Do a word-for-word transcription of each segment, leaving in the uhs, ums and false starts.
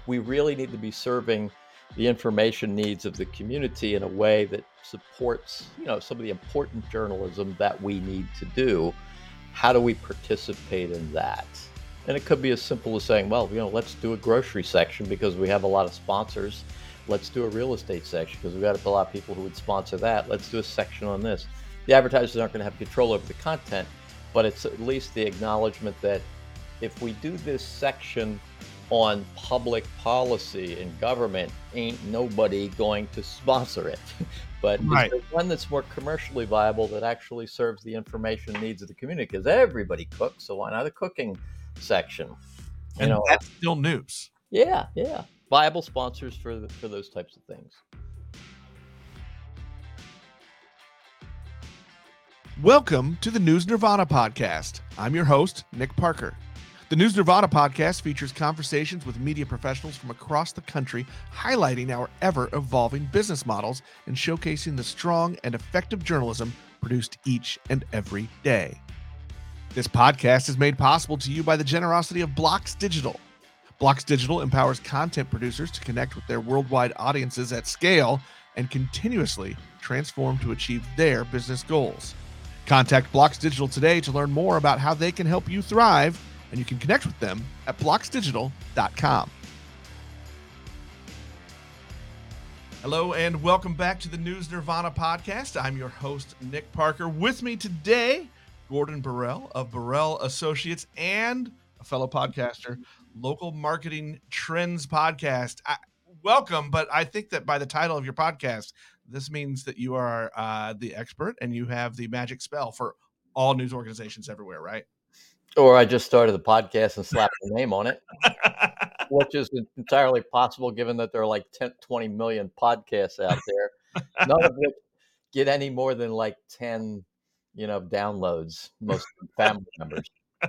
we really need to be serving the information needs of the community in a way that supports, you know, some of the important journalism that we need to do. How do we participate in that? And it could be as simple as saying, well, you know, let's do a grocery section because we have a lot of sponsors. Let's do a real estate section because we've got a lot of people who would sponsor that. Let's do a section on this. The advertisers aren't going to have control over the content, but it's at least the acknowledgement that if we do this section on public policy and government, ain't nobody going to sponsor it. But is Right. there one that's more commercially viable that actually serves the information needs of the community? Because everybody cooks, so why not a cooking section? You And know, that's still news. yeah, yeah, viable sponsors for the, for those types of things. Welcome to the News Nirvana podcast. I'm your host, Nick Parker. The News Nirvana podcast features conversations with media professionals from across the country, highlighting our ever-evolving business models and showcasing the strong and effective journalism produced each and every day. This podcast is made possible to you by the generosity of Blocks Digital. Blocks Digital empowers content producers to connect with their worldwide audiences at scale and continuously transform to achieve their business goals. Contact Blocks Digital today to learn more about how they can help you thrive, and you can connect with them at blocks digital dot com. Hello, and welcome back to the News Nirvana podcast. I'm your host, Nick Parker. With me today, Gordon Burrell of Burrell Associates and a fellow podcaster, Local Marketing Trends Podcast. I, welcome, but I think that by the title of your podcast, this means that you are uh, the expert and you have the magic spell for all news organizations everywhere, right? Or I just started the podcast and slapped the name on it, which is entirely possible given that there are like ten, twenty million podcasts out there, none of which get any more than like ten, you know, downloads, most family members.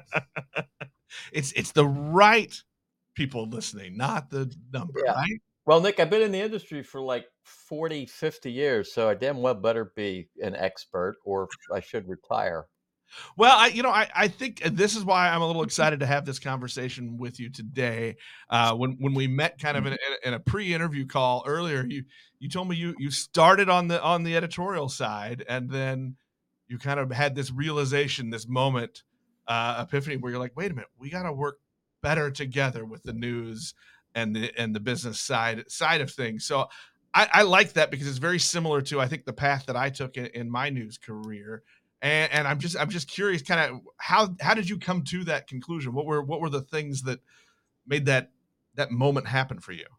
It's it's the right people listening, not the number, Yeah. right? Well, Nick, I've been in the industry for like forty, fifty years, so I damn well better be an expert or I should retire. Well, I, you know, I, I think this is why I'm a little excited to have this conversation with you today. Uh, when when we met, kind of in, a- in a pre-interview call earlier, you you told me you you started on the on the editorial side, and then you kind of had this realization, this moment, uh, epiphany, where you're like, wait a minute, we got to work better together with the news and the and the business side side of things. So I, I like that because it's very similar to, I think, the path that I took in, in my news career. And, and I'm just I'm just curious, kind of how how did you come to that conclusion? What were what were the things that made that that moment happen for you?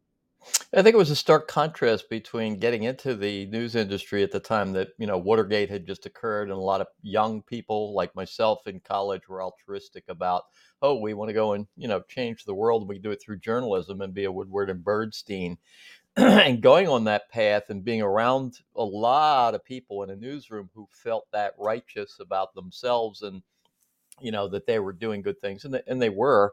I think it was a stark contrast between getting into the news industry at the time that, you know, Watergate had just occurred, and a lot of young people like myself in college were altruistic about, oh, we want to go and, you know, change the world, and we do it through journalism and be a Woodward and Bernstein. And going on that path and being around a lot of people in a newsroom who felt that righteous about themselves and, you know, that they were doing good things, and they, and they were.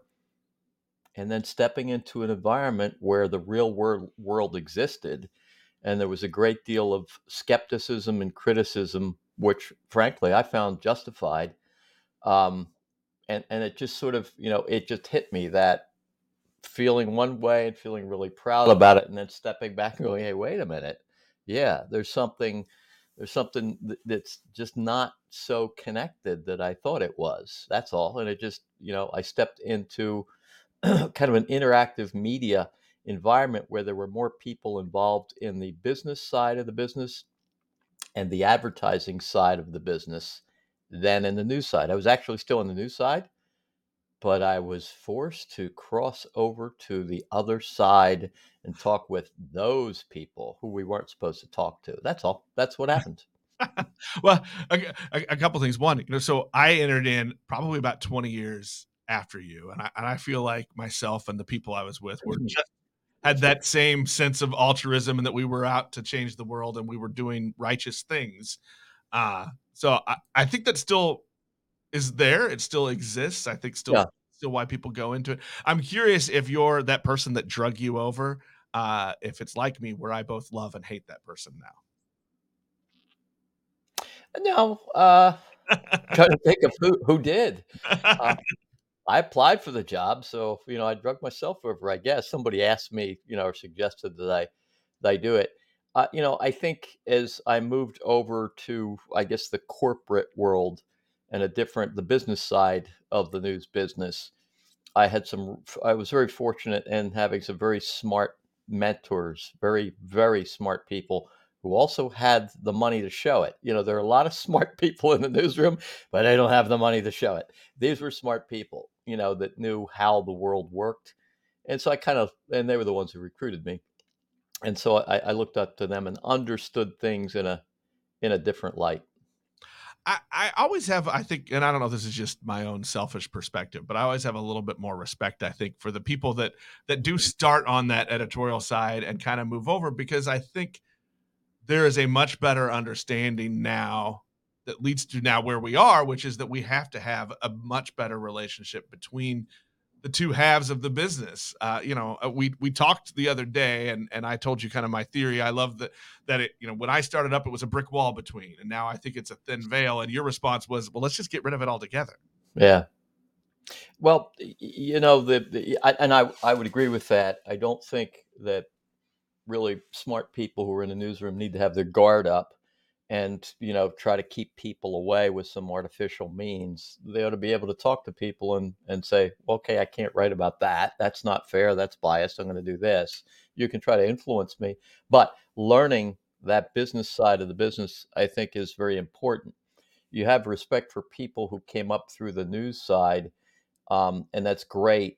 And then stepping into an environment where the real world, world existed, and there was a great deal of skepticism and criticism, which frankly I found justified. Um, and, and it just sort of, you know, it just hit me that feeling one way and feeling really proud about it, and then stepping back and going, hey, wait a minute. Yeah, there's something there's something th- that's just not so connected that I thought it was. That's all. And it just, you know, I stepped into kind of an interactive media environment where there were more people involved in the business side of the business and the advertising side of the business than in the news side. I was actually still on the news side, but I was forced to cross over to the other side and talk with those people who we weren't supposed to talk to. That's all. That's what happened. Well, a, a, a couple things. One, you know, so I entered in probably about twenty years after you, and I and I feel like myself and the people I was with were just had that same sense of altruism, and that we were out to change the world and we were doing righteous things. Uh, so I, I think that still is there. It still exists. I think still Yeah. still why people go into it. I'm curious if you're that person that drug you over. Uh, if it's like me, where I both love and hate that person now. No, uh, trying to think of who who did. Uh, I applied for the job, so, you know, I drug myself over, I guess. Somebody asked me, you know, or suggested that I that I do it. Uh, you know, I think as I moved over to, I guess, the corporate world and a different the business side of the news business, I had some I was very fortunate in having some very smart mentors, very, very smart people who also had the money to show it. You know, there are a lot of smart people in the newsroom, but they don't have the money to show it. These were smart people, you know, that knew how the world worked. And so I kind of, and they were the ones who recruited me. And so I, I looked up to them and understood things in a in a different light. I, I always have, I think, and I don't know if this is just my own selfish perspective, but I always have a little bit more respect, I think, for the people that that do start on that editorial side and kind of move over, because I think there is a much better understanding now that leads to now where we are, which is that we have to have a much better relationship between the two halves of the business. Uh, you know, uh, we we talked the other day, and and I told you kind of my theory. I love that that it, you know, when I started up, it was a brick wall between, and now I think it's a thin veil. And your response was, well, let's just get rid of it altogether. Yeah. Well, y- y- you know, the, the I, and I I would agree with that. I don't think that really smart people who are in the newsroom need to have their guard up and, you know, try to keep people away with some artificial means. They ought to be able to talk to people and and say, okay, I can't write about that. That's not fair. That's biased. I'm going to do this. You can try to influence me, but learning that business side of the business, I think, is very important. You have respect for people who came up through the news side, um, and that's great.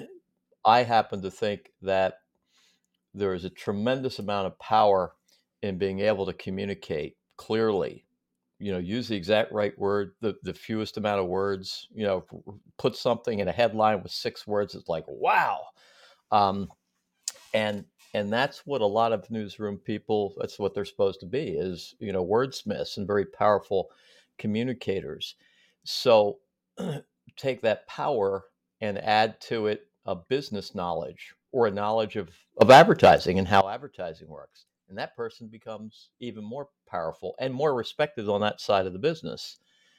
I happen to think that there is a tremendous amount of power in being able to communicate clearly, you know, use the exact right word, the, the fewest amount of words, you know, put something in a headline with six words. It's like, wow. Um, and, and that's what a lot of newsroom people, that's what they're supposed to be is, you know, wordsmiths and very powerful communicators. So take that power and add to it a business knowledge or a knowledge of, of advertising and how advertising works. And that person becomes even more powerful and more respected on that side of the business.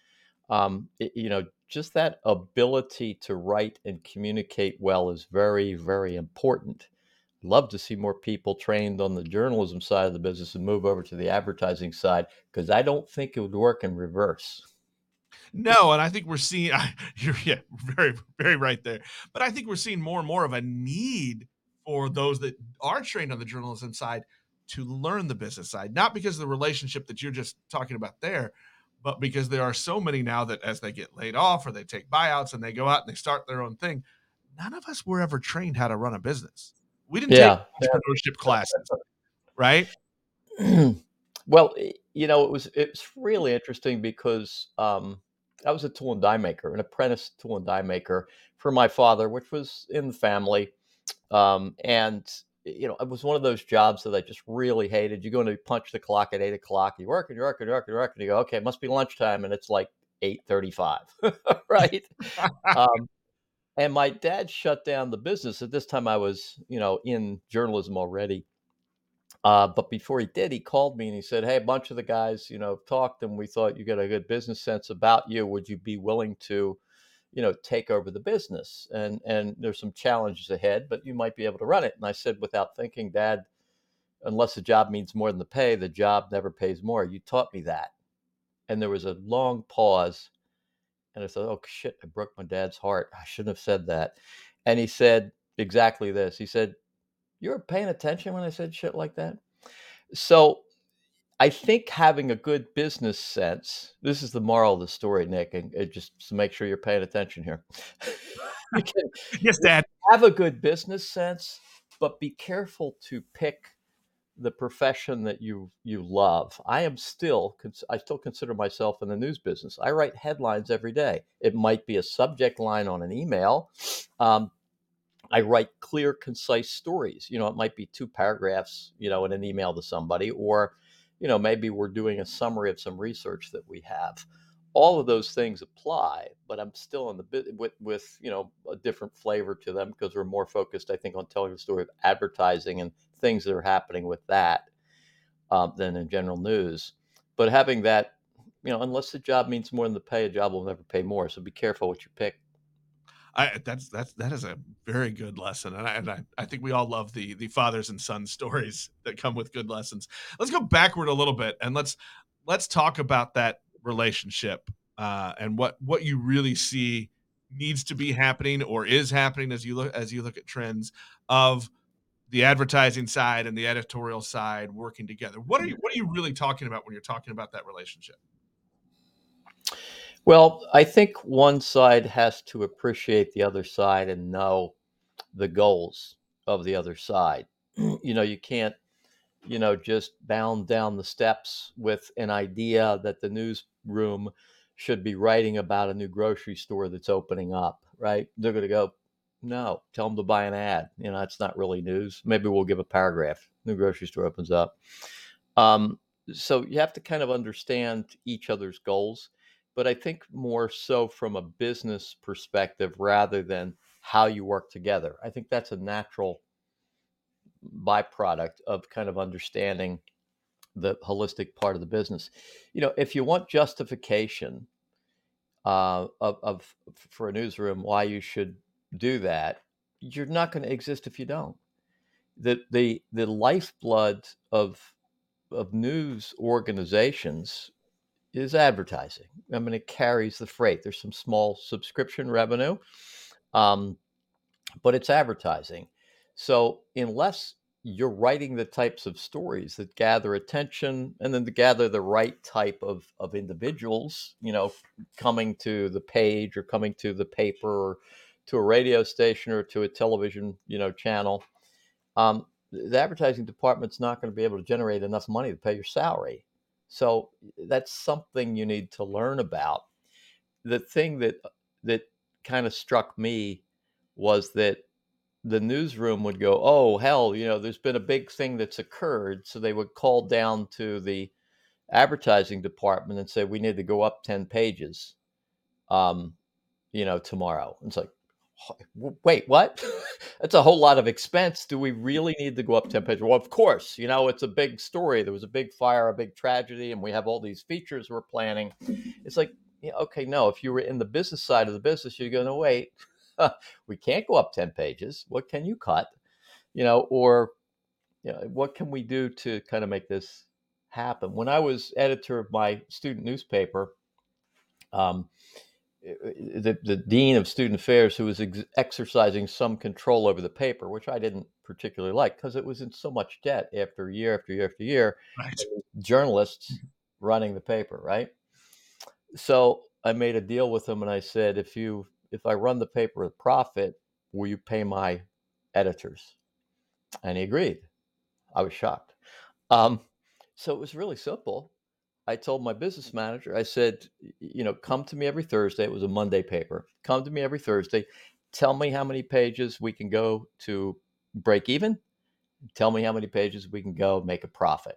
Um, it- you know, just that ability to write and communicate well is very, very important. Love to see more people trained on the journalism side of the business and move over to the advertising side because I don't think it would work in reverse. No, and I think we're seeing you're yeah, very, very right there. But I think we're seeing more and more of a need for those that are trained on the journalism side to learn the business side, not because of the relationship that you're just talking about there, but because there are so many now that as they get laid off or they take buyouts and they go out and they start their own thing, none of us were ever trained how to run a business. We didn't take Yeah. entrepreneurship classes, right? Well, i- you know, it was it's really interesting because um, I was a tool and die maker, an apprentice tool and die maker for my father, which was in the family. Um, and you know, it was one of those jobs that I just really hated. You go and punch the clock at eight o'clock. You work and you work and you work and you work, and you go, okay, it must be lunchtime, and it's like eight thirty-five, right? Um, and my dad shut down the business. At this time, I was, you know, in journalism already. Uh, but before he did, he called me and he said, "Hey, a bunch of the guys, you know, talked, and we thought you got a good business sense about you. Would you be willing to, you know, take over the business? And and there's some challenges ahead, but you might be able to run it." And I said, without thinking, "Dad, unless the job means more than the pay, the job never pays more. You taught me that." And there was a long pause, and I thought, "Oh shit, I broke my dad's heart. I shouldn't have said that." And he said exactly this. He said, "You were paying attention when I said shit like that." So I think having a good business sense, this is the moral of the story, Nick, and and just to make sure you're paying attention here. You can Yes, Dad. have a good business sense, but be careful to pick the profession that you you love. I am still cons- I still consider myself in the news business. I write headlines every day. It might be a subject line on an email. Um, I write clear, concise stories. You know, it might be two paragraphs, you know, in an email to somebody, or, you know, maybe we're doing a summary of some research that we have. All of those things apply, but I'm still in the bit with, with, you know, a different flavor to them because we're more focused, I think, on telling the story of advertising and things that are happening with that um, than in general news. But having that, you know, unless the job means more than the pay, a job will never pay more. So be careful what you pick. I that's that's that is a very good lesson, and I and I, I think we all love the the fathers and sons stories that come with good lessons. Let's go backward a little bit, and let's let's talk about that relationship uh, and what what you really see needs to be happening or is happening as you look as you look at trends of the advertising side and the editorial side working together. What are you what are you really talking about when you're talking about that relationship? Well, I think one side has to appreciate the other side and know the goals of the other side. You know, you can't, you know, just bound down the steps with an idea that the newsroom should be writing about a new grocery store that's opening up, right? They're going to go, no, tell them to buy an ad. You know, it's not really news. Maybe we'll give a paragraph. New grocery store opens up. Um, so you have to kind of understand each other's goals, but I think more so from a business perspective rather than how you work together. I think that's a natural byproduct of kind of understanding the holistic part of the business. You know, if you want justification uh, of, of for a newsroom why you should do that, you're not going to exist if you don't. The the the lifeblood of of news organizations is advertising. I mean, it carries the freight. There's some small subscription revenue, um, but it's advertising. So unless you're writing the types of stories that gather attention and then to gather the right type of, of individuals, you know, coming to the page or coming to the paper or to a radio station or to a television, you know, channel, um, the advertising department's not going to be able to generate enough money to pay your salary. So that's something you need to learn about. The thing that that kind of struck me was that the newsroom would go, "Oh, hell, you know, there's been a big thing that's occurred." So they would call down to the advertising department and say, "We need to go up ten pages, um, you know, tomorrow." And it's like, wait, what? That's a whole lot of expense. Do we really need to go up ten pages? Well, of course, you know, it's a big story. There was a big fire, a big tragedy, and we have all these features we're planning. It's like, yeah, okay, no, if you were in the business side of the business, you're going to wait. We can't go up ten pages. What can you cut? You know, or you know, what can we do to kind of make this happen? When I was editor of my student newspaper, um, the, the dean of student affairs who was ex- exercising some control over the paper, which I didn't particularly like because it was in so much debt after year after year after year. Right. Journalists running the paper, right? So I made a deal with him and I said, if you if I run the paper with profit, will you pay my editors? And he agreed. I was shocked. Um, so it was really simple. I told my business manager, I said, you know, come to me every Thursday. It was a Monday paper. Come to me every Thursday. Tell me how many pages we can go to break even. Tell me how many pages we can go make a profit.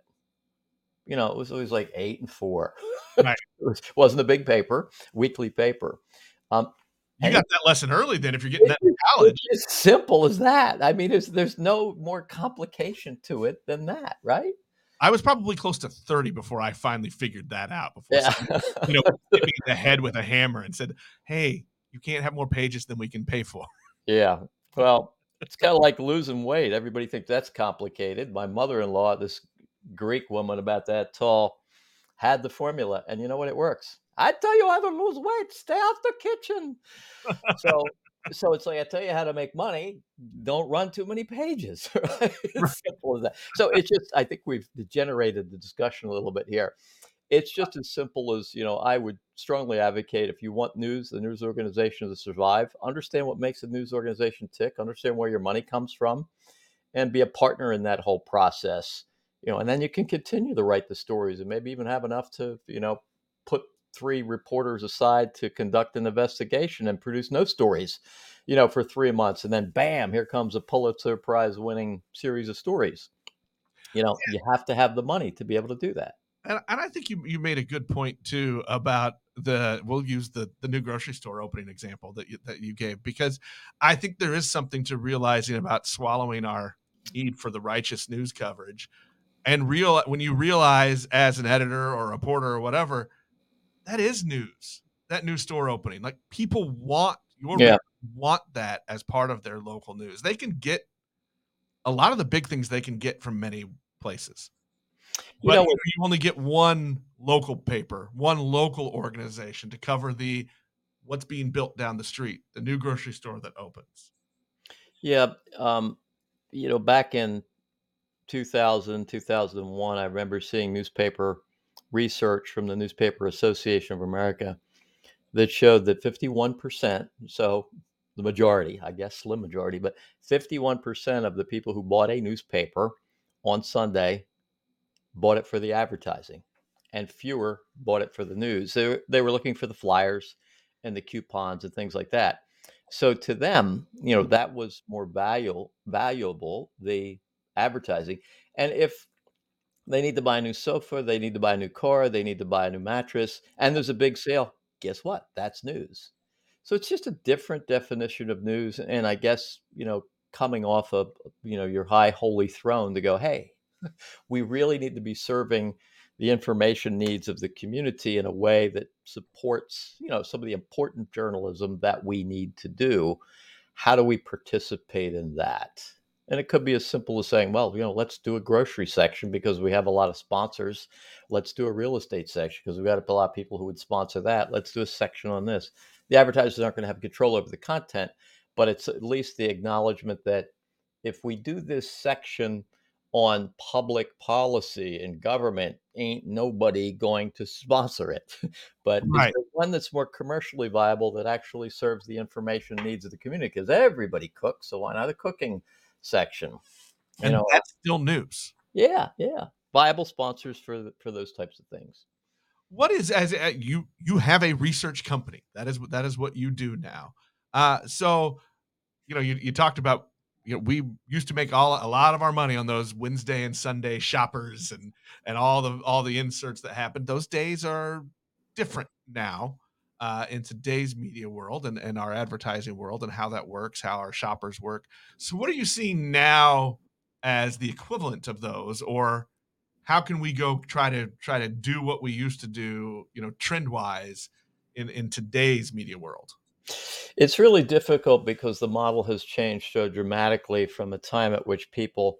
You know, it was always like eight and four. Right. It wasn't a big paper, weekly paper. Um, You and got that lesson early then if you're getting that in it's college. as simple as that. I mean, it's, there's no more complication to it than that, right? I was probably close to thirty before I finally figured that out, before Yeah. someone, you know, hit me in the head with a hammer and said, "Hey, you can't have more pages than we can pay for." Yeah. Well, it's kind of like losing weight. Everybody thinks that's complicated. My mother-in-law, this Greek woman about that tall, had the formula, and you know what? It works. I tell you how to lose weight. Stay out the kitchen. So, so it's like I tell you how to make money. Don't run too many pages. Right? Right. It's simple as that. So it's just I think we've degenerated the discussion a little bit here. It's just as simple as, you know, I would strongly advocate if you want news, the news organization to survive, understand what makes a news organization tick, understand where your money comes from, and be a partner in that whole process. You know, and then you can continue to write the stories and maybe even have enough to, you know, put three reporters aside to conduct an investigation and produce no stories, you know, for three months. And then bam, here comes a Pulitzer Prize winning series of stories. You know, you have to have the money to be able to do that. And and I think you you made a good point too about the we'll use the the new grocery store opening example that you, that you gave, because I think there is something to realizing about swallowing our need for the righteous news coverage, and real when you realize as an editor or a reporter or whatever, that is news. That new store opening, like, people want Your Yeah. readers want that as part of their local news. They can get a lot of the big things they can get from many places. You But, know, you know, you only get one local paper, one local organization to cover the what's being built down the street, the new grocery store that opens. yeah, um, you know, back in two thousand, two thousand one, I remember seeing newspaper research from the Newspaper Association of America that showed that fifty-one percent, so the majority, I guess, slim majority, but fifty-one percent of the people who bought a newspaper on Sunday bought it for the advertising, and fewer bought it for the news. They, were- they were looking for the flyers and the coupons and things like that. So to them, you know, that was more valuable, valuable, the advertising. And if they need to buy a new sofa, they need to buy a new car, they need to buy a new mattress, and there's a big sale, guess what? That's news. So it's just a different definition of news. And I guess, you know, coming off of, you know, your high holy throne to go, hey, we really need to be serving the information needs of the community in a way that supports, you know, some of the important journalism that we need to do. How do we participate in that? And it could be as simple as saying, well, you know, let's do a grocery section because we have a lot of sponsors. Let's do a real estate section because we've got a lot of people who would sponsor that. Let's do a section on this. The advertisers aren't going to have control over the content, but it's at least the acknowledgement that if we do this section on public policy and government, ain't nobody going to sponsor it. But is Right. there one that's more commercially viable that actually serves the information needs of the community? Because everybody cooks, so why not a cooking section? You And know, uh, that's still news. yeah, yeah, viable sponsors for the, for those types of things. What is as uh, you you have a research company. That is that is what you do now. Uh, so you know, you, you talked about, you know, we used to make all a lot of our money on those Wednesday and Sunday shoppers and and all the all the inserts that happened. Those days are different now uh, in today's media world and, and our advertising world and how that works, how our shoppers work. So what are you seeing now as the equivalent of those, or how can we go try to try to do what we used to do, you know, trend wise in in today's media world? It's really difficult because the model has changed so dramatically from the time at which people,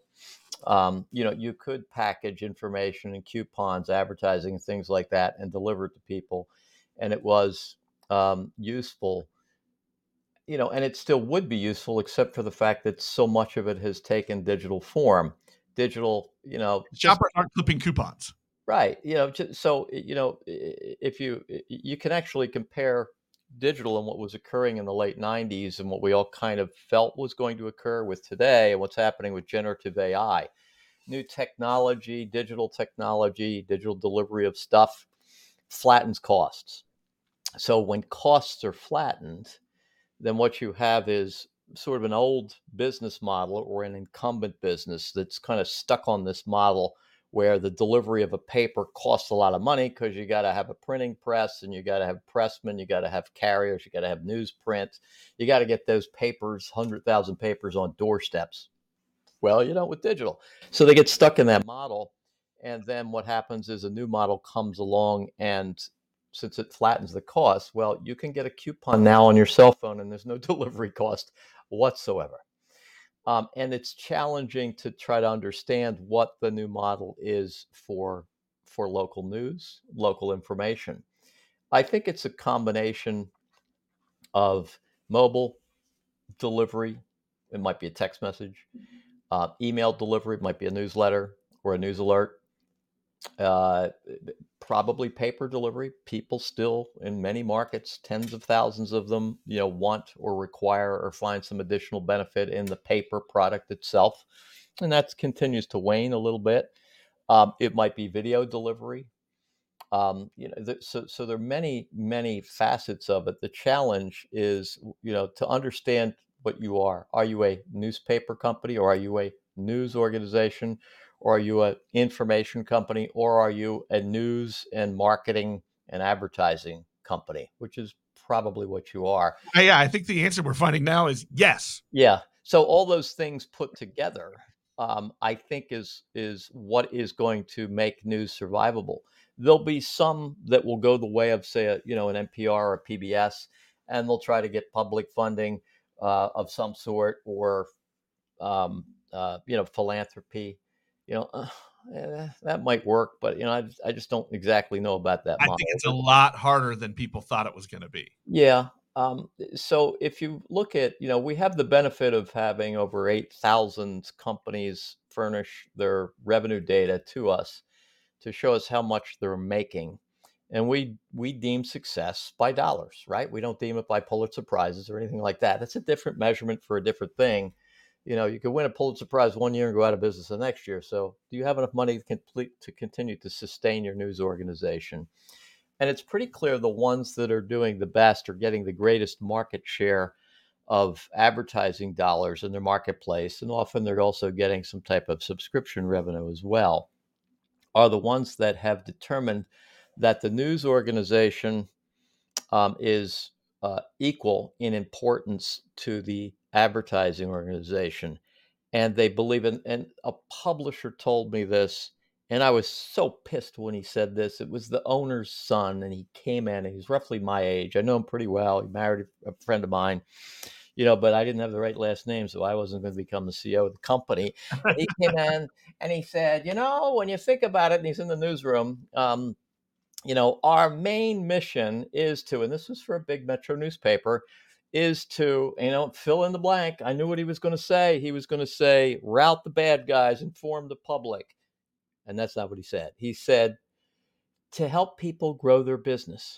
um, you know, you could package information and coupons, advertising, and things like that, and deliver it to people, and it was um, useful, you know, and it still would be useful, except for the fact that so much of it has taken digital form. Digital, you know, just Shoppers aren't clipping coupons. right, you know, just so you know, if you you can actually compare digital and what was occurring in the late nineties and what we all kind of felt was going to occur with today and what's happening with generative A I. New technology, digital technology, digital delivery of stuff flattens costs. So when costs are flattened, then what you have is sort of an old business model or an incumbent business that's kind of stuck on this model where the delivery of a paper costs a lot of money because you got to have a printing press and you got to have pressmen, you got to have carriers, you got to have newsprint, you got to get those papers, one hundred thousand papers on doorsteps. Well, you don't with digital. So they get stuck in that model. And then what happens is a new model comes along, and since it flattens the cost, well, you can get a coupon now on your cell phone and there's no delivery cost whatsoever. Um, and it's challenging to try to understand what the new model is for for local news, local information. I think it's a combination of mobile delivery. It might be a text message. Uh, email delivery might be a newsletter or a news alert. Uh, Probably paper delivery. People still, in many markets, tens of thousands of them, you know, want or require or find some additional benefit in the paper product itself, and that continues to wane a little bit. Um, it might be video delivery. Um, you know, th- so so there are many many facets of it. The challenge is, you know, to understand what you are. Are you a newspaper company, or are you a news organization, or are you an information company, or are you a news and marketing and advertising company, which is probably what you are. Uh, yeah, I think the answer we're finding now is yes. Yeah. So all those things put together, um, I think is is what is going to make news survivable. There'll be some that will go the way of, say, a, you know, an N P R or a P B S, and they'll try to get public funding uh, of some sort, or um, uh, you know, philanthropy. You know, uh, eh, that might work, but you know, I, I just don't exactly know about that I think model. it's a lot harder than people thought it was going to be. Yeah. Um, so if you look at, you know, we have the benefit of having over eight thousand companies furnish their revenue data to us to show us how much they're making. And we we deem success by dollars, right? We don't deem it by Pulitzer Prizes or anything like that. That's a different measurement for a different thing. You know, you could win a Pulitzer Prize one year and go out of business the next year. So do you have enough money to complete to continue to sustain your news organization? And it's pretty clear the ones that are doing the best are getting the greatest market share of advertising dollars in their marketplace. And often they're also getting some type of subscription revenue as well, are the ones that have determined that the news organization um, is uh, equal in importance to the advertising organization. And they believe in, and a publisher told me this, and I was so pissed when he said this. It was the owner's son, and he came in, and he's roughly my age. I know him pretty well. He married a friend of mine, you know, but I didn't have the right last name, so I wasn't going to become the C E O of the company. And he came in and he said, you know, when you think about it, and he's in the newsroom, um, you know, our main mission is to, and this was for a big metro newspaper, is to, you know, fill in the blank. I knew what he was going to say. He was going to say, route the bad guys, inform the public. And that's not what he said. He said, to help people grow their business.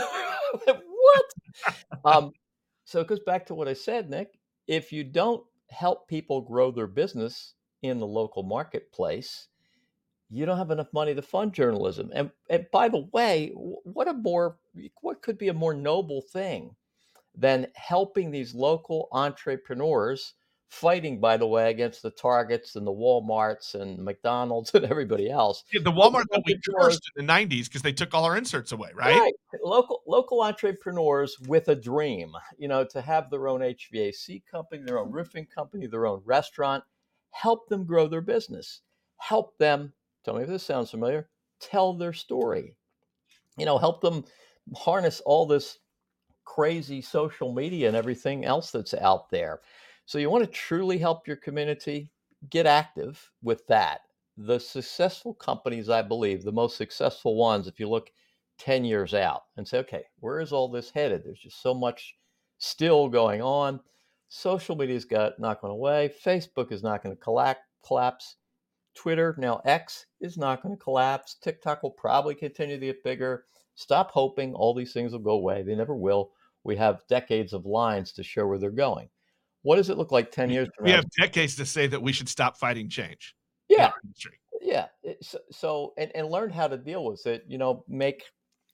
What? Um, so it goes back to what I said, Nick. If you don't help people grow their business in the local marketplace, you don't have enough money to fund journalism. And, and by the way, what a more, what could be a more noble thing than helping these local entrepreneurs, fighting, by the way, against the Targets and the Walmarts and McDonald's and everybody else. Yeah, the Walmart that we cursed in the nineties because they took all our inserts away, right? Right. Local local entrepreneurs with a dream, you know, to have their own H V A C company, their own roofing company, their own restaurant. Help them grow their business. Help them, tell me if this sounds familiar, tell their story. You know, help them harness all this crazy social media and everything else that's out there. So you want to truly help your community, get active with that. The successful companies, I believe, the most successful ones, if you look ten years out and say, okay, where is all this headed? There's just so much still going on. Social media's got not going away. Facebook is not going to collapse. Twitter, now X, is not going to collapse. TikTok will probably continue to get bigger. Stop hoping all these things will go away. They never will. We have decades of lines to show where they're going. What does it look like ten years from we now? We have decades to say that we should stop fighting change. Yeah. Yeah. So, so and, and learn how to deal with it, you know, make,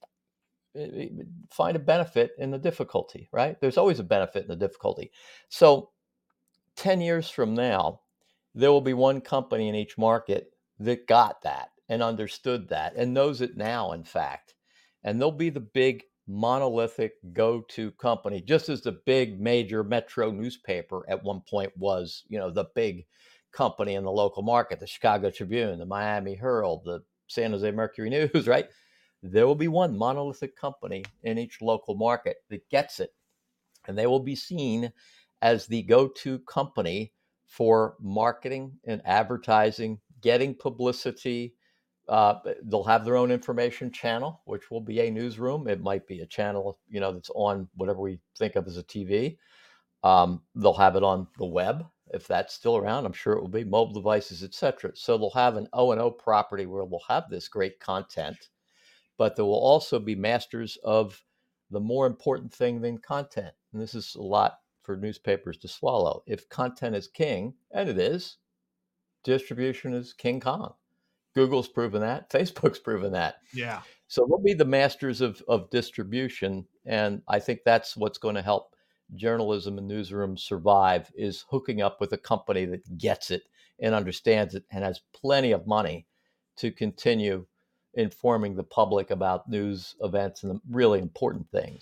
find a benefit in the difficulty, right? There's always a benefit in the difficulty. So ten years from now, there will be one company in each market that got that and understood that and knows it now, in fact. And they'll be the big monolithic go-to company, just as the big major metro newspaper at one point was, you know, the big company in the local market, the Chicago Tribune, the Miami Herald, the San Jose Mercury News, right? There will be one monolithic company in each local market that gets it. And they will be seen as the go-to company for marketing and advertising, getting publicity. Uh, they'll have their own information channel, which will be a newsroom. It might be a channel, you know, that's on whatever we think of as a T V. Um, they'll have it on the web, if that's still around. I'm sure it will be mobile devices, et cetera. So they'll have an O and O property where they'll have this great content, but there will also be masters of the more important thing than content. And this is a lot for newspapers to swallow. If content is king, and it is, distribution is King Kong. Google's proven that. Facebook's proven that. Yeah. So they'll be the masters of, of distribution. And I think that's what's going to help journalism and newsrooms survive, is hooking up with a company that gets it and understands it and has plenty of money to continue informing the public about news, events, and the really important things.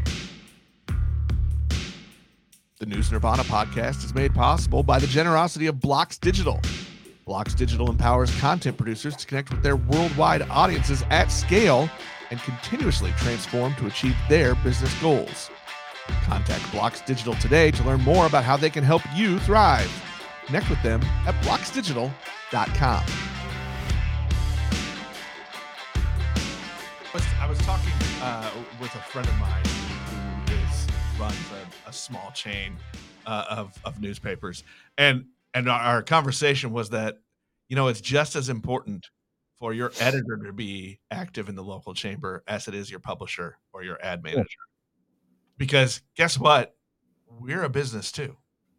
The News Nirvana podcast is made possible by the generosity of Blocks Digital. Blocks Digital empowers content producers to connect with their worldwide audiences at scale and continuously transform to achieve their business goals. Contact Blocks Digital today to learn more about how they can help you thrive. Connect with them at blocks digital dot com. I was talking uh, with a friend of mine who is runs a, a small chain uh, of of newspapers, and and our, our conversation was that, you know, it's just as important for your editor to be active in the local chamber as it is your publisher or your ad manager. Because guess what? We're a business too.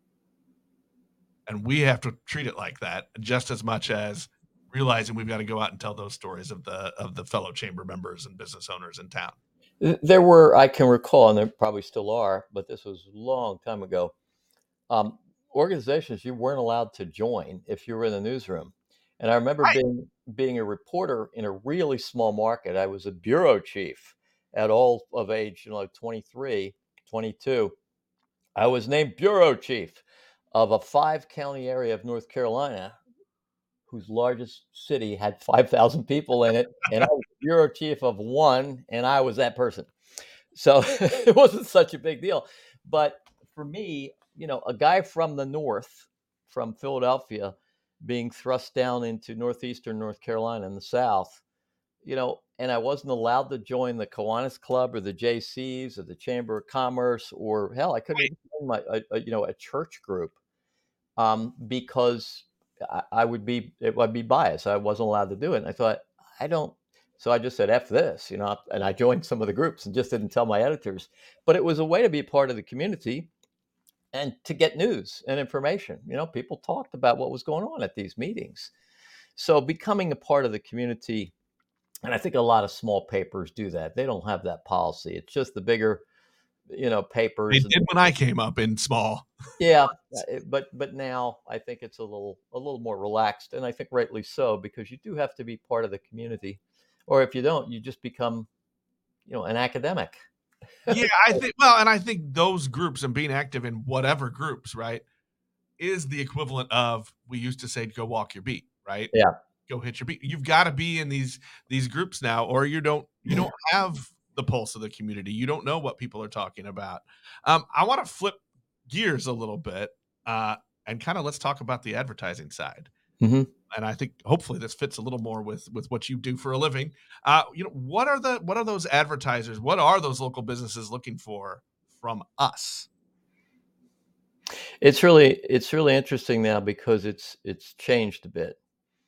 And we have to treat it like that just as much as realizing we've got to go out and tell those stories of the of the fellow chamber members and business owners in town. There were, I can recall, and there probably still are, but this was a long time ago, um, organizations you weren't allowed to join if you were in the newsroom. And I remember Right. being being a reporter in a really small market. I was a bureau chief at all of age, you know, like twenty-three, twenty-two. I was named bureau chief of a five county area of North Carolina whose largest city had five thousand people in it. And I was bureau chief of one, and I was that person. So it wasn't such a big deal. But for me, you know, a guy from the north, from Philadelphia, being thrust down into northeastern North Carolina in the south, you know, and I wasn't allowed to join the Kiwanis Club or the J Cs or the Chamber of Commerce, or hell, I couldn't Right. even join my, a, a, you know, a church group, um, because I, I would be, it would be biased. I wasn't allowed to do it. And I thought, I don't, so I just said, F this, you know, and I joined some of the groups and just didn't tell my editors. But it was a way to be part of the community and to get news and information. You know, people talked about what was going on at these meetings. So becoming a part of the community, and I think a lot of small papers do that. They don't have that policy. It's just the bigger, you know, They papers. And did when I came up in small. yeah, uh, it- but but now I think it's a little a little more relaxed, and I think rightly so, because you do have to be part of the community, or if you don't, you just become, you know, an academic. Yeah, I think well, and I think those groups and being active in whatever groups, right, is the equivalent of we used to say go walk your beat, right? Yeah. Go hit your beat. You've got to be in these these groups now, or you don't you don't have the pulse of the community. You don't know what people are talking about. Um, I want to flip gears a little bit, uh, and kind of let's talk about the advertising side. Hmm. And I think hopefully this fits a little more with with what you do for a living. Uh, you know, what are the what are those advertisers? What are those local businesses looking for from us? It's really it's really interesting now because it's it's changed a bit.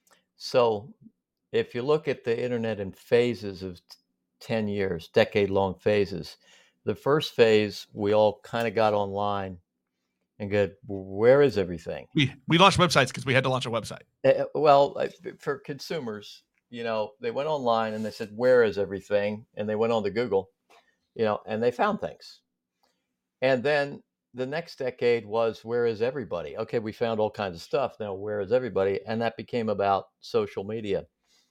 So if you look at the internet in phases of t- ten years, decade long phases, the first phase, we all kind of got online and go, where is everything? We we launched websites because we had to launch a website. Uh, well, uh, for consumers, you know, they went online and they said, where is everything? And they went on to Google, you know, and they found things. And then the next decade was, where is everybody? Okay, we found all kinds of stuff. Now, where is everybody? And that became about social media.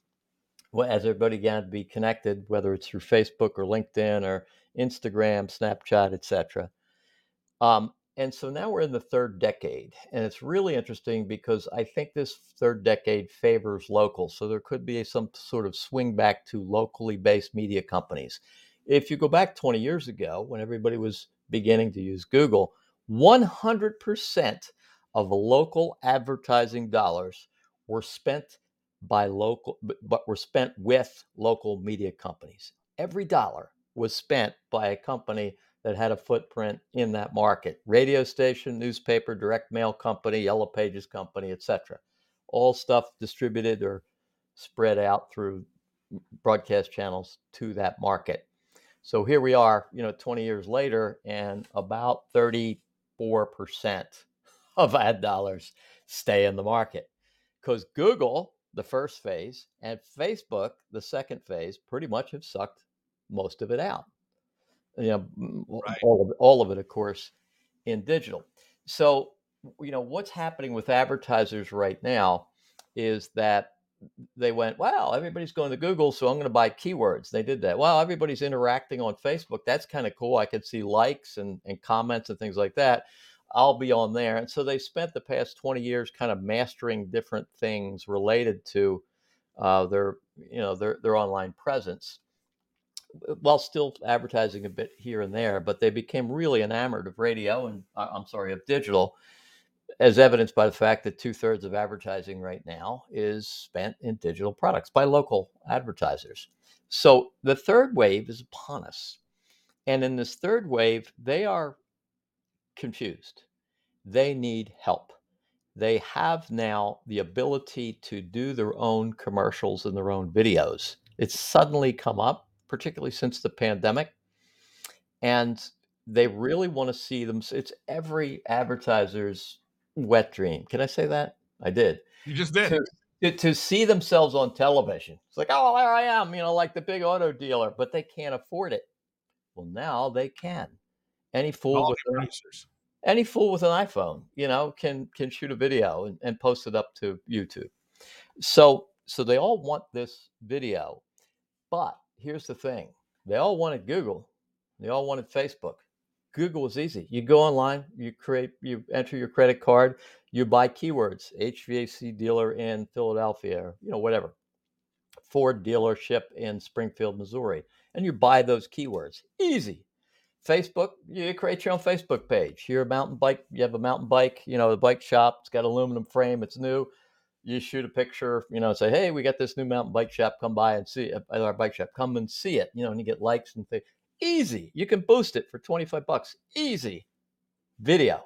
Well, as everybody began to be connected, whether it's through Facebook or LinkedIn or Instagram, Snapchat, et cetera. Um, and so now we're in the third decade, and it's really interesting because I think this third decade favors local. So there could be some sort of swing back to locally based media companies. If you go back twenty years ago, when everybody was beginning to use Google, one hundred percent of local advertising dollars were spent by local, but, but were spent with local media companies. Every dollar was spent by a company that had a footprint in that market: radio station, newspaper, direct mail company, Yellow Pages company, et cetera. All stuff distributed or spread out through broadcast channels to that market. So here we are, you know, twenty years later, and about thirty-four percent of ad dollars stay in the market because Google, the first phase, and Facebook, the second phase, pretty much have sucked most of it out. You know, mm, Right. all of it, all of it, of course, in digital. So, you know, what's happening with advertisers right now is that they went, wow, everybody's going to Google, so I'm going to buy keywords. They did that. Wow, everybody's interacting on Facebook. That's kind of cool. I can see likes and, and comments and things like that. I'll be on there. And so they spent the past twenty years kind of mastering different things related to uh, their, you know, their, their online presence. while still advertising a bit here and there, but they became really enamored of radio and uh, I'm sorry, of digital, as evidenced by the fact that two thirds of advertising right now is spent in digital products by local advertisers. So the third wave is upon us. And in this third wave, they are confused. They need help. They have now the ability to do their own commercials and their own videos. It's suddenly come up, particularly since the pandemic, and they really want to see them. It's every advertiser's wet dream. Can I say that? I did. You just did. To, to, to see themselves on television. It's like, oh, there I am, you know, like the big auto dealer, but they can't afford it. Well, now they can. Any fool All with the an producers. any fool with an iPhone, you know, can can shoot a video and, and post it up to YouTube. So so they all want this video, but here's the thing: they all wanted Google, they all wanted Facebook. Google was easy. You go online, you create, you enter your credit card, you buy keywords: H V A C dealer in Philadelphia, or, you know, whatever, Ford dealership in Springfield, Missouri, and you buy those keywords. Easy. Facebook, you create your own Facebook page. You're a mountain bike, you have a mountain bike, you know, the bike shop, it's got aluminum frame, it's new. You shoot a picture, you know, say, hey, we got this new mountain bike shop, come by and see it, our bike shop, come and see it, you know, and you get likes and things. Easy. You can boost it for twenty-five bucks. Easy. Video.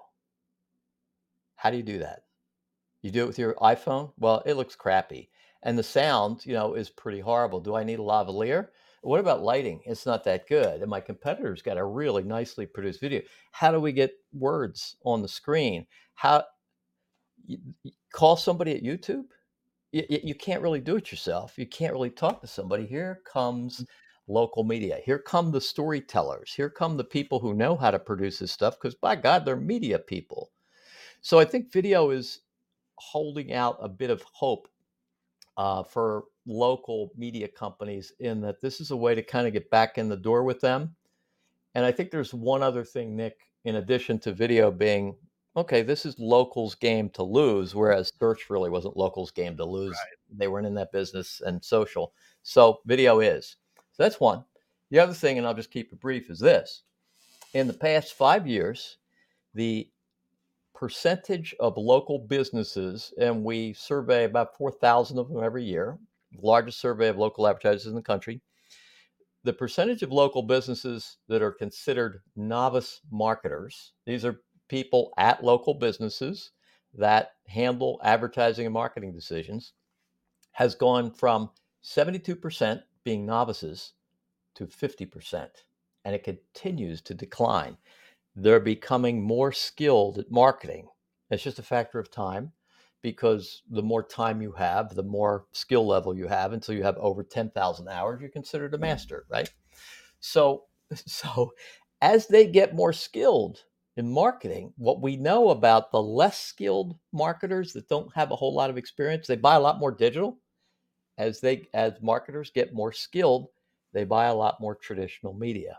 How do you do that? You do it with your iPhone? Well, it looks crappy. And the sound, you know, is pretty horrible. Do I need a lavalier? What about lighting? It's not that good. And my competitor's got a really nicely produced video. How do we get words on the screen? How you, you call somebody at YouTube? You, you can't really do it yourself. You can't really talk to somebody. Here comes local media. Here come the storytellers. Here come the people who know how to produce this stuff because, by God, they're media people. So I think video is holding out a bit of hope uh, for local media companies in that this is a way to kind of get back in the door with them. And I think there's one other thing, Nick, in addition to video being, okay, this is locals' game to lose, whereas search really wasn't locals' game to lose. Right. They weren't in that business and social. So video is. So that's one. The other thing, and I'll just keep it brief, is this. In the past five years, the percentage of local businesses, and we survey about four thousand of them every year, largest survey of local advertisers in the country. The percentage of local businesses that are considered novice marketers, these are people at local businesses that handle advertising and marketing decisions, has gone from seventy-two percent being novices to fifty percent, and it continues to decline. They're becoming more skilled at marketing. It's just a factor of time because the more time you have, the more skill level you have until you have over ten thousand hours, you're considered a master, right? So, so as they get more skilled in marketing, what we know about the less skilled marketers that don't have a whole lot of experience, they buy a lot more digital. As they as marketers get more skilled, they buy a lot more traditional media.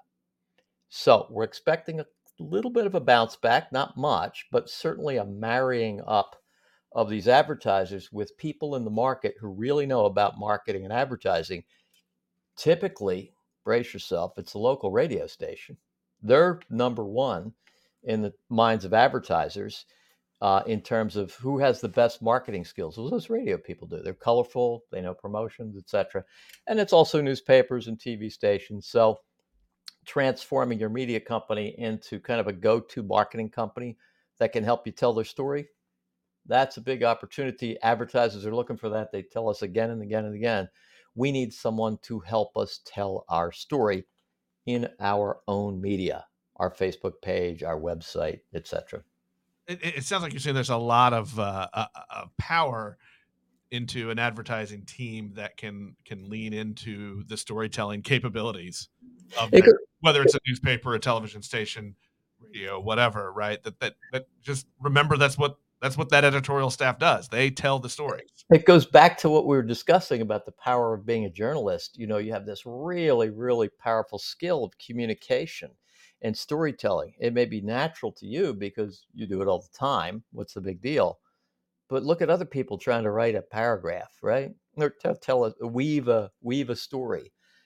So we're expecting a little bit of a bounce back, not much, but certainly a marrying up of these advertisers with people in the market who really know about marketing and advertising. Typically, brace yourself, it's a local radio station. They're number one in the minds of advertisers uh, in terms of who has the best marketing skills. Well, those radio people do. They're colorful, they know promotions, et cetera. And it's also newspapers and T V stations. So transforming your media company into kind of a go-to marketing company that can help you tell their story, that's a big opportunity. Advertisers are looking for that. They tell us again and again and again, we need someone to help us tell our story in our own media, our Facebook page, our website, et cetera. It, it sounds like you're saying there's a lot of uh, uh, uh, power into an advertising team that can can lean into the storytelling capabilities of It that, could, whether it's a newspaper, a television station, radio, whatever, right? That that that just remember that's what that's what that editorial staff does. They tell the stories. it goes back to what we were discussing about the power of being a journalist. You know, you have this really, really powerful skill of communication and storytelling. It may be natural to you because you do it all the time. What's the big deal? But look at other people trying to write a paragraph, right? Or tell, tell a weave a weave a story.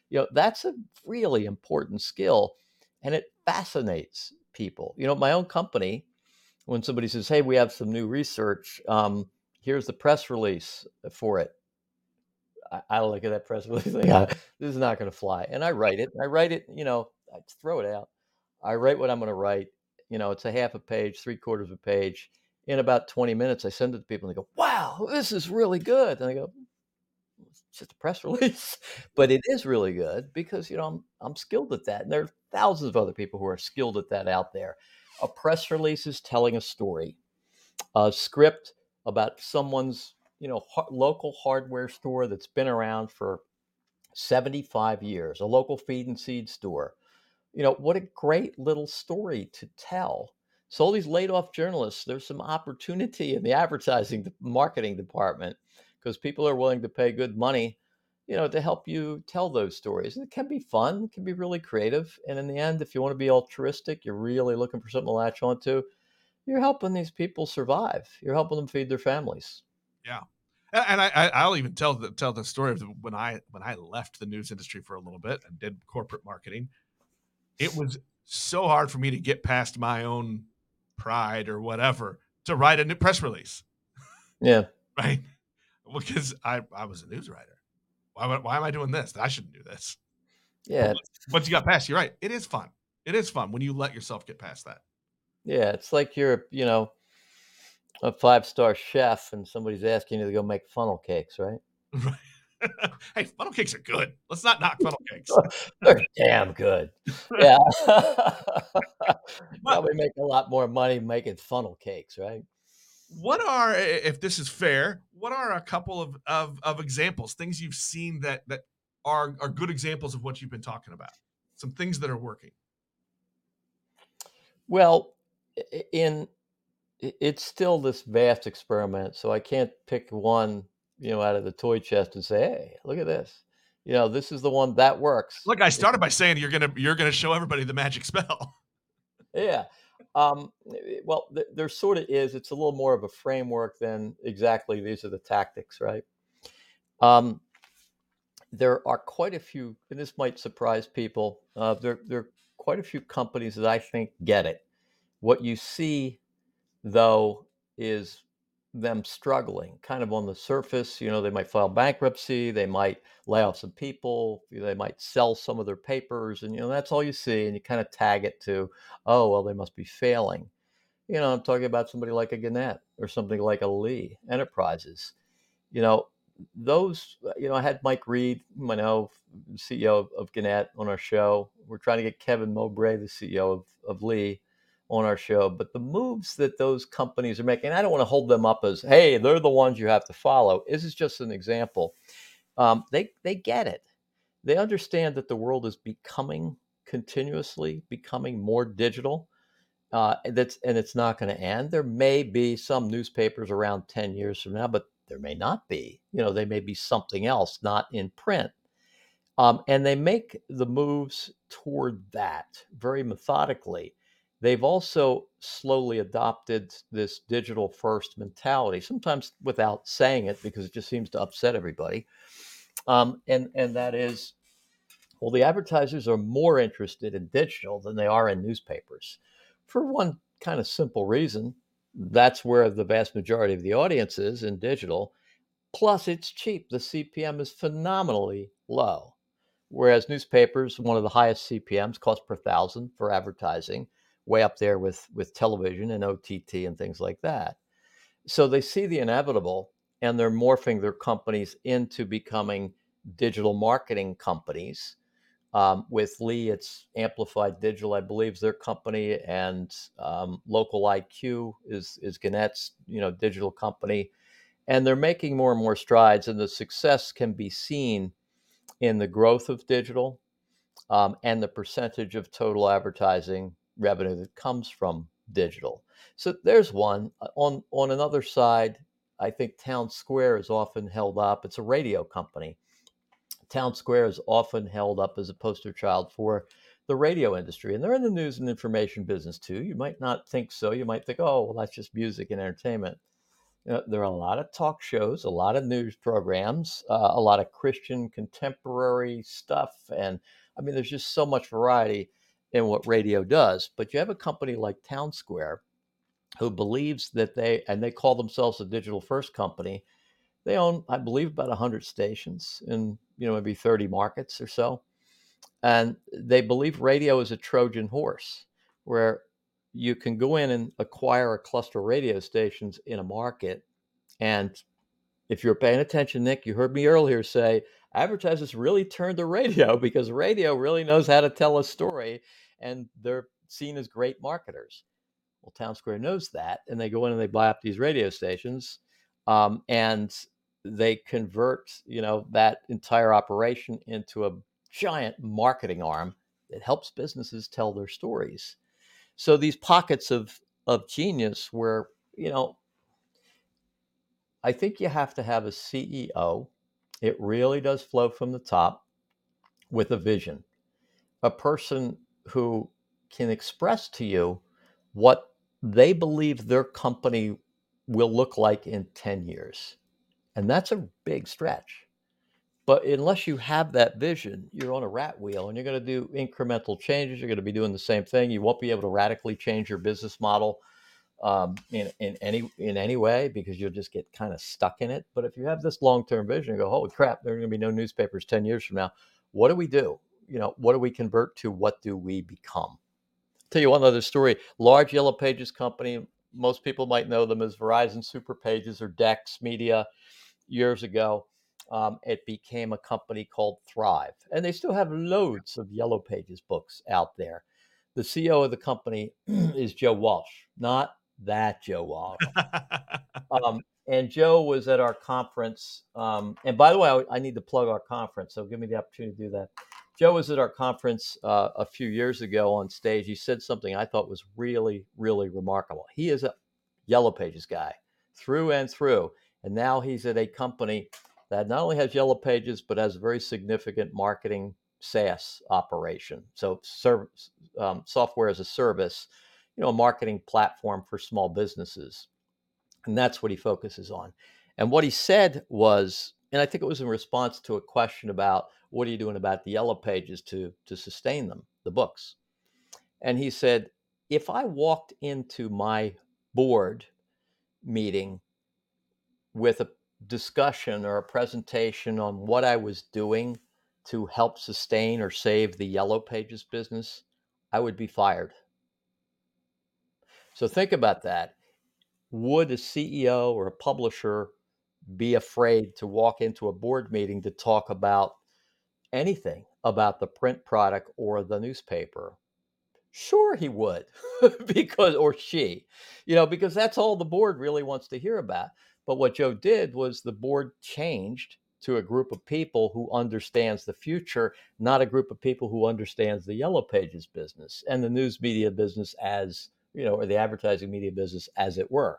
You know, that's a really important skill, and it fascinates people. You know, my own company, when somebody says, "Hey, we have some new research, um, here's the press release for it." I, I look at that press release, like, "Ah, this is not going to fly," and I write it. I write it. You know, I just throw it out. I write what I'm going to write. You know, it's a half a page, three quarters of a page. In about twenty minutes, I send it to people, and they go, "Wow, this is really good." And I go, "It's just a press release," but it is really good because you know I'm I'm skilled at that, and there are thousands of other people who are skilled at that out there. A press release is telling a story. A script about someone's you know ha- local hardware store that's been around for seventy-five years, a local feed and seed store. You know, what a great little story to tell. So all these laid off journalists, there's some opportunity in the advertising de- marketing department because people are willing to pay good money, you know, to help you tell those stories. And it can be fun, it can be really creative. And in the end, if you want to be altruistic, you're really looking for something to latch onto, you're helping these people survive. You're helping them feed their families. Yeah. A- And I, I, I'll even tell the tell the story of the, when I when I left the news industry for a little bit and did corporate marketing. It was so hard for me to get past my own pride or whatever to write a new press release, Yeah. right? Because I I was a news writer. Why why am I doing this? I shouldn't do this. But Yeah. once, once you got past, you're right. It is fun. It is fun when you let yourself get past that. Yeah. It's like you're, you know, a five star chef and somebody's asking you to go make funnel cakes, right? Right. Hey, funnel cakes are good. Let's not knock funnel cakes. They're damn good. Yeah. But Probably make a lot more money making funnel cakes, right? what are, if this is fair, what are a couple of, of, of examples, things you've seen that that are are good examples of what you've been talking about? Some things that are working. Well, i- in i- it's still this vast experiment, so I can't pick one, you know, out of the toy chest and say, "Hey, look at this." You know, this is the one that works. Look, I It- started by saying you're gonna you're gonna show everybody the magic spell. yeah. Um, eh, well, th- there sort of is. It's a little more of a framework than exactly these are the tactics, right? Um, there are quite a few, and this might surprise people. Uh, there, there are quite a few companies that I think get it. What you see, though, is them struggling kind of on the surface. You know, they might file bankruptcy, they might lay off some people, they might sell some of their papers, and, you know, that's all you see. And you kind of tag it to, oh, well, they must be failing. You know, I'm talking about somebody like a Gannett or something like a Lee Enterprises. You know, those, uh, you know, I had Mike Reed, whom I know, C E O of, of Gannett, on our show. We're trying to get Kevin Mowbray, the C E O of, of Lee, on our show. But the moves that those companies are making, I don't want to hold them up as, hey, they're the ones you have to follow. This is just an example. Um, they they get it. They understand that the world is becoming continuously becoming more digital. Uh, and that's and it's not going to end. There may be some newspapers around ten years from now, but there may not be. You know, they may be something else, not in print. Um, and they make the moves toward that very methodically. They've also slowly adopted this digital first mentality, sometimes without saying it because it just seems to upset everybody. Um, and and that is, well, the advertisers are more interested in digital than they are in newspapers for one kind of simple reason. That's where the vast majority of the audience is in digital. Plus, it's cheap. The C P M is phenomenally low. Whereas newspapers, one of the highest C P Ms, cost per thousand for advertising, way up there with, with television and O T T and things like that. So they see the inevitable and they're morphing their companies into becoming digital marketing companies. Um, with Lee, it's Amplified Digital, I believe, is their company, and um, Local I Q is is Gannett's, you know, digital company, and they're making more and more strides, and the success can be seen in the growth of digital um, and the percentage of total advertising revenue that comes from digital. So there's one. Uh, On on another side, I think Town Square is often held up. It's a radio company. Town Square is often held up as a poster child for the radio industry, and they're in the news and information business too. You might not think so. You might think, oh, well, that's just music and entertainment. Uh, there are a lot of talk shows, a lot of news programs, uh, a lot of Christian contemporary stuff. And I mean, there's just so much variety in what radio does. But you have a company like Town Square who believes that they, and they call themselves a digital first company. They own, I believe, about one hundred stations in, you know, maybe thirty markets or so. And they believe radio is a Trojan horse where you can go in and acquire a cluster of radio stations in a market. And if you're paying attention, Nick, you heard me earlier say advertisers really turn to radio because radio really knows how to tell a story and they're seen as great marketers. Well, Town Square knows that, and they go in and they buy up these radio stations, um, and they convert, you know, that entire operation into a giant marketing arm that helps businesses tell their stories. So these pockets of of genius where, you know, I think you have to have a C E O. It really does flow from the top with a vision, a person who can express to you what they believe their company will look like in ten years. And that's a big stretch. But unless you have that vision, you're on a rat wheel and you're going to do incremental changes. You're going to be doing the same thing. You won't be able to radically change your business model um, in, in any in any way because you'll just get kind of stuck in it. But if you have this long-term vision, you go, holy crap, there are going to be no newspapers ten years from now. What do we do? You know, what do we convert to? What do we become? Tell you one other story. Large Yellow Pages company. Most people might know them as Verizon Super Pages or Dex Media. Years ago, um, it became a company called Thrive, and they still have loads of Yellow Pages books out there. The C E O of the company is Joe Walsh, not that Joe Walsh. Um, and Joe was at our conference. Um, and by the way, I, I need to plug our conference, so give me the opportunity to do that. Joe was at our conference uh, a few years ago on stage. He said something I thought was really, really remarkable. He is a Yellow Pages guy through and through. And now he's at a company that not only has Yellow Pages, but has a very significant marketing SaaS operation. So service, um, software as a service, you know, a marketing platform for small businesses. And that's what he focuses on. And what he said was, and I think it was in response to a question about what are you doing about the Yellow Pages to, to sustain them, the books. And he said, if I walked into my board meeting with a discussion or a presentation on what I was doing to help sustain or save the Yellow Pages business, I would be fired. So think about that. Would a C E O or a publisher be afraid to walk into a board meeting to talk about anything about the print product or the newspaper? Sure, he would, because, or she, you know, because that's all the board really wants to hear about. But what Joe did was the board changed to a group of people who understands the future, not a group of people who understands the Yellow Pages business and the news media business as, you know, or the advertising media business as it were.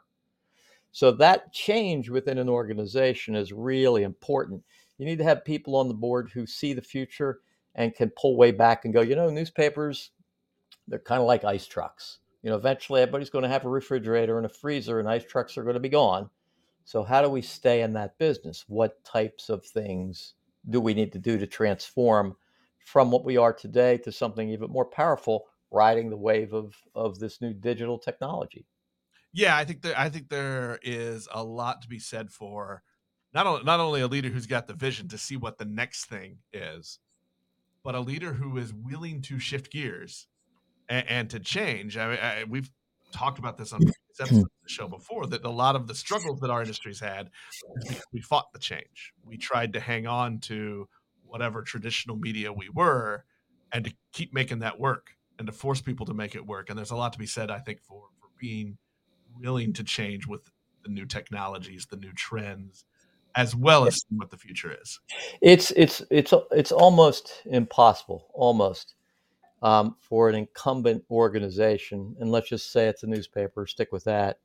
So that change within an organization is really important. You need to have people on the board who see the future and can pull way back and go, you know, newspapers, they're kind of like ice trucks. You know, eventually everybody's going to have a refrigerator and a freezer, and ice trucks are going to be gone. So, how do we stay in that business? What types of things do we need to do to transform from what we are today to something even more powerful, riding the wave of, of this new digital technology? Yeah, I think there I think there is a lot to be said for not only not only a leader who's got the vision to see what the next thing is, but a leader who is willing to shift gears and, and to change. I mean, I, we've talked about this on previous episodes of the show before that a lot of the struggles that our industry's had is because we fought the change. We tried to hang on to whatever traditional media we were and to keep making that work and to force people to make it work. And there's a lot to be said, I think, for for being willing to change with the new technologies, the new trends, as well as what the future is. It's it's it's it's almost impossible, almost, um, for an incumbent organization, and let's just say it's a newspaper, stick with that,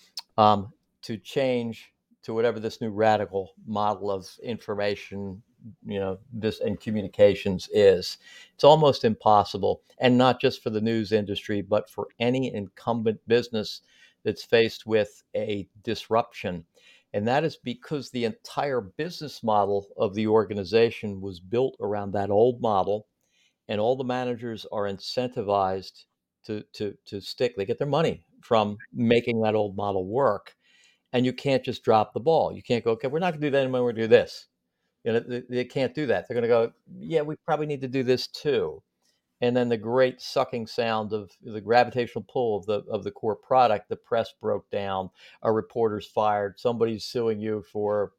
um, to change to whatever this new radical model of information, you know, this and communications is. It's almost impossible, and not just for the news industry, but for any incumbent business that's faced with a disruption. And that is because the entire business model of the organization was built around that old model, and all the managers are incentivized to to to stick. They get their money from making that old model work, and you can't just drop the ball. You can't go, okay, we're not going to do that anymore. We're going to do this. You know, they, they can't do that. They're going to go, yeah, we probably need to do this too. And then the great sucking sound of the gravitational pull of the of the core product. The press broke down, a reporter's fired, somebody's suing you for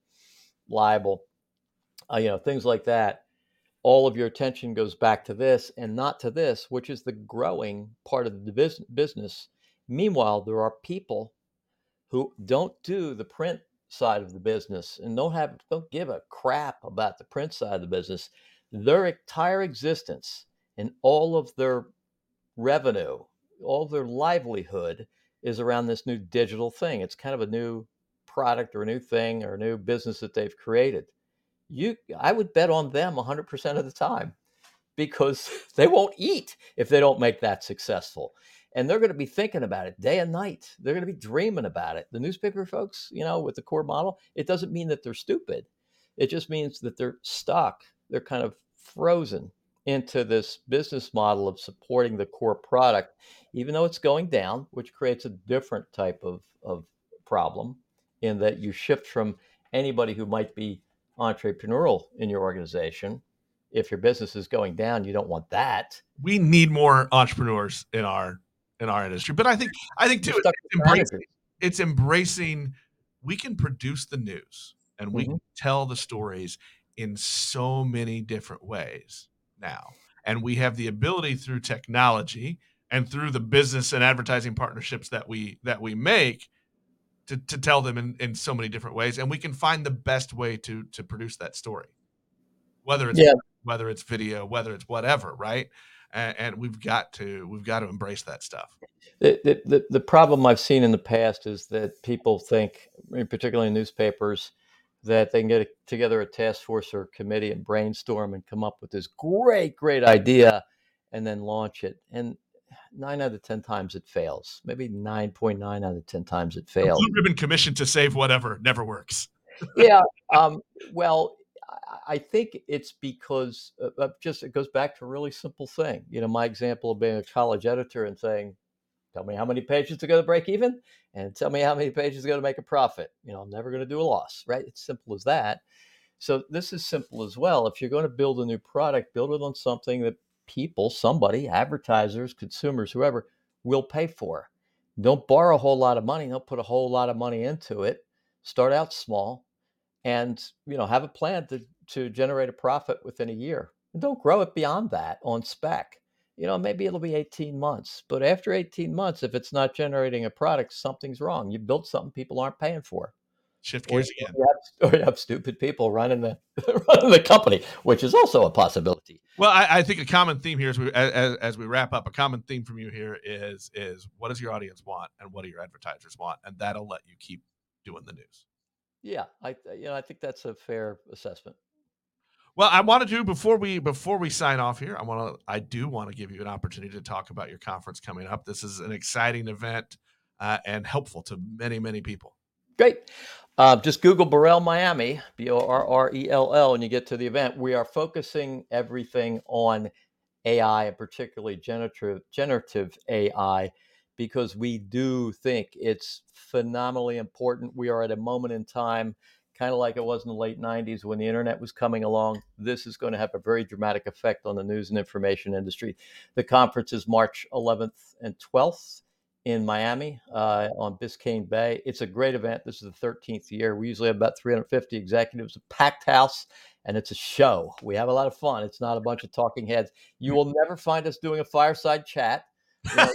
libel, uh, you know, things like that. All of your attention goes back to this and not to this, which is the growing part of the business. Meanwhile, there are people who don't do the print side of the business and don't have don't give a crap about the print side of the business. Their entire existence and all of their revenue, all of their livelihood is around this new digital thing. It's kind of a new product or a new thing or a new business that they've created. You I would bet on them one hundred percent of the time, because they won't eat if they don't make that successful. And they're going to be thinking about it day and night. They're going to be dreaming about it. The newspaper folks, you know, with the core model, it doesn't mean that they're stupid. It just means that they're stuck. They're kind of frozen into this business model of supporting the core product, even though it's going down, which creates a different type of, of problem, in that you shift from anybody who might be entrepreneurial in your organization. If your business is going down, you don't want that. We need more entrepreneurs in our in our industry. But I think I think too, You're stuck it's with embracing managers. it's embracing we can produce the news and we Mhm. can tell the stories in so many different ways now. And we have the ability through technology and through the business and advertising partnerships that we that we make to, to tell them in, in so many different ways. And we can find the best way to to produce that story, whether it's Yeah, whether it's video, whether it's whatever, right? And, and we've got to we've got to embrace that stuff. the, the the the problem I've seen in the past is that people think, particularly in newspapers, that they can get a, together a task force or committee and brainstorm and come up with this great, great idea, and then launch it. And nine out of ten times it fails. Maybe nine point nine out of ten times it The fails. blue ribbon commission to save whatever never works. Yeah. Um, well, I, I think it's because of, of just it goes back to a really simple thing. You know, my example of being a college editor and saying, "Tell me how many pages to go to break even, and tell me how many pages to go to make a profit." You know, I'm never going to do a loss, right? It's simple as that. So this is simple as well. If you're going to build a new product, build it on something that people, somebody, advertisers, consumers, whoever, will pay for. Don't borrow a whole lot of money. Don't put a whole lot of money into it. Start out small, and you know have a plan to to generate a profit within a year, and don't grow it beyond that on spec. You know, maybe it'll be eighteen months, but after eighteen months, if it's not generating a product, something's wrong. You built something people aren't paying for, Shift or, gears or, again. you, have, or you have stupid people running the running the company, which is also a possibility. Well, I, I think a common theme here as we as, as we wrap up, a common theme from you here is is what does your audience want and what do your advertisers want, and that'll let you keep doing the news. Yeah, I you know I think that's a fair assessment. Well, I want to do before we before we sign off here. I want to I do want to give you an opportunity to talk about your conference coming up. This is an exciting event uh, and helpful to many many people. Great. Uh, just Google Borrell Miami, B O R R E L L, and you get to the event. We are focusing everything on A I, and particularly generative generative A I, because we do think it's phenomenally important. We are at a moment in time, kind of like it was in the late nineties when the internet was coming along. This is going to have a very dramatic effect on the news and information industry. The conference is March eleventh and twelfth in Miami uh, on Biscayne Bay. It's a great event. This is the thirteenth year. We usually have about three hundred fifty executives, a packed house, and it's a show. We have a lot of fun. It's not a bunch of talking heads. You will never find us doing a fireside chat. You know,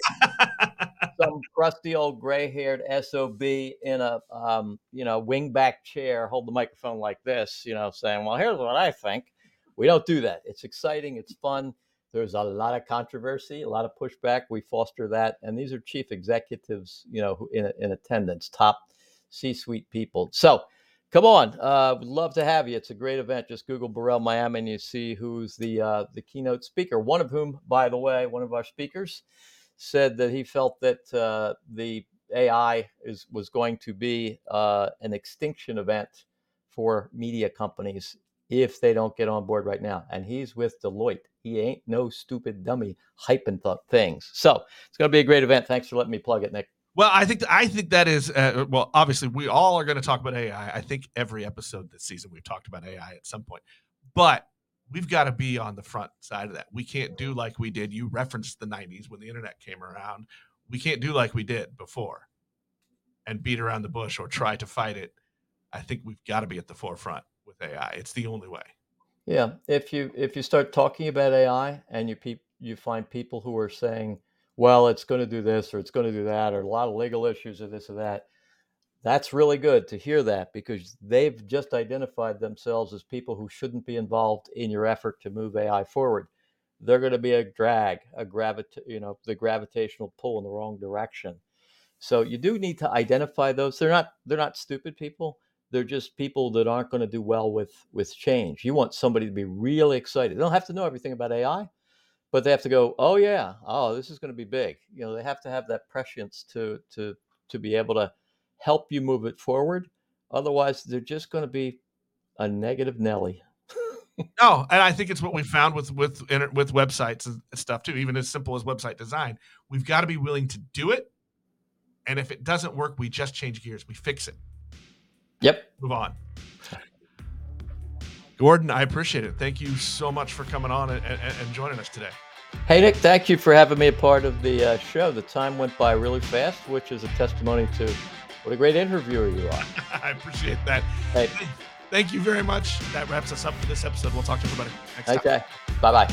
some crusty old gray-haired S O B in a um, you know wingback chair, hold the microphone like this, you know, saying, "Well, here's what I think." We don't do that. It's exciting. It's fun. There's a lot of controversy, a lot of pushback. We foster that, and these are chief executives, you know, who- in in attendance, top C-suite people. So, come on, uh, would love to have you. It's a great event. Just Google Borrell Miami, and you see who's the uh, the keynote speaker. One of whom, by the way, one of our speakers said that he felt that uh, the A I is was going to be uh, an extinction event for media companies if they don't get on board right now. And he's with Deloitte. He ain't no stupid dummy hyping th- things. So it's going to be a great event. Thanks for letting me plug it, Nick. Well, I think I think that is uh, well. Obviously, we all are going to talk about A I. I think every episode this season we've talked about A I at some point, but we've got to be on the front side of that. We can't do like we did. You referenced the nineties when the internet came around. We can't do like we did before and beat around the bush or try to fight it. I think we've got to be at the forefront with A I. It's the only way. Yeah, if you if you start talking about A I and you pe- you find people who are saying, well, it's going to do this or it's going to do that, or a lot of legal issues or this or that, that's really good to hear that, because they've just identified themselves as people who shouldn't be involved in your effort to move A I forward. They're going to be a drag, a gravita- you know, the gravitational pull in the wrong direction. So you do need to identify those. They're not they're not stupid people. They're just people that aren't going to do well with with change. You want somebody to be really excited. They don't have to know everything about A I, but they have to go, oh yeah, oh, this is going to be big. You know, they have to have that prescience to to to be able to help you move it forward. Otherwise, they're just going to be a negative Nelly. No, and I think it's what we found with with with websites and stuff too. Even as simple as website design, we've got to be willing to do it. And if it doesn't work, we just change gears. We fix it. Yep. Move on. Gordon, I appreciate it. Thank you so much for coming on and, and, and joining us today. Hey, Nick, thank you for having me a part of the uh, show. The time went by really fast, which is a testimony to what a great interviewer you are. I appreciate that. Hey. Thank you very much. That wraps us up for this episode. We'll talk to everybody next time. Okay. Bye-bye.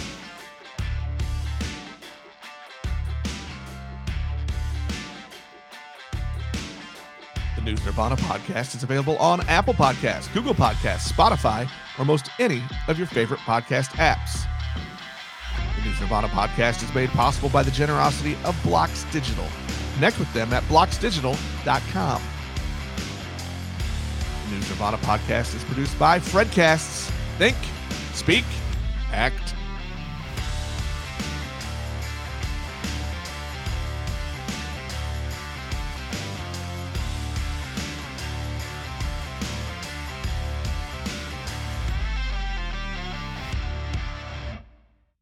The News Nirvana podcast is available on Apple Podcasts, Google Podcasts, Spotify, or most any of your favorite podcast apps. The News Nirvana podcast is made possible by the generosity of Blocks Digital. Connect with them at blocks digital dot com. The News Nirvana podcast is produced by Fredcasts. Think, speak, act,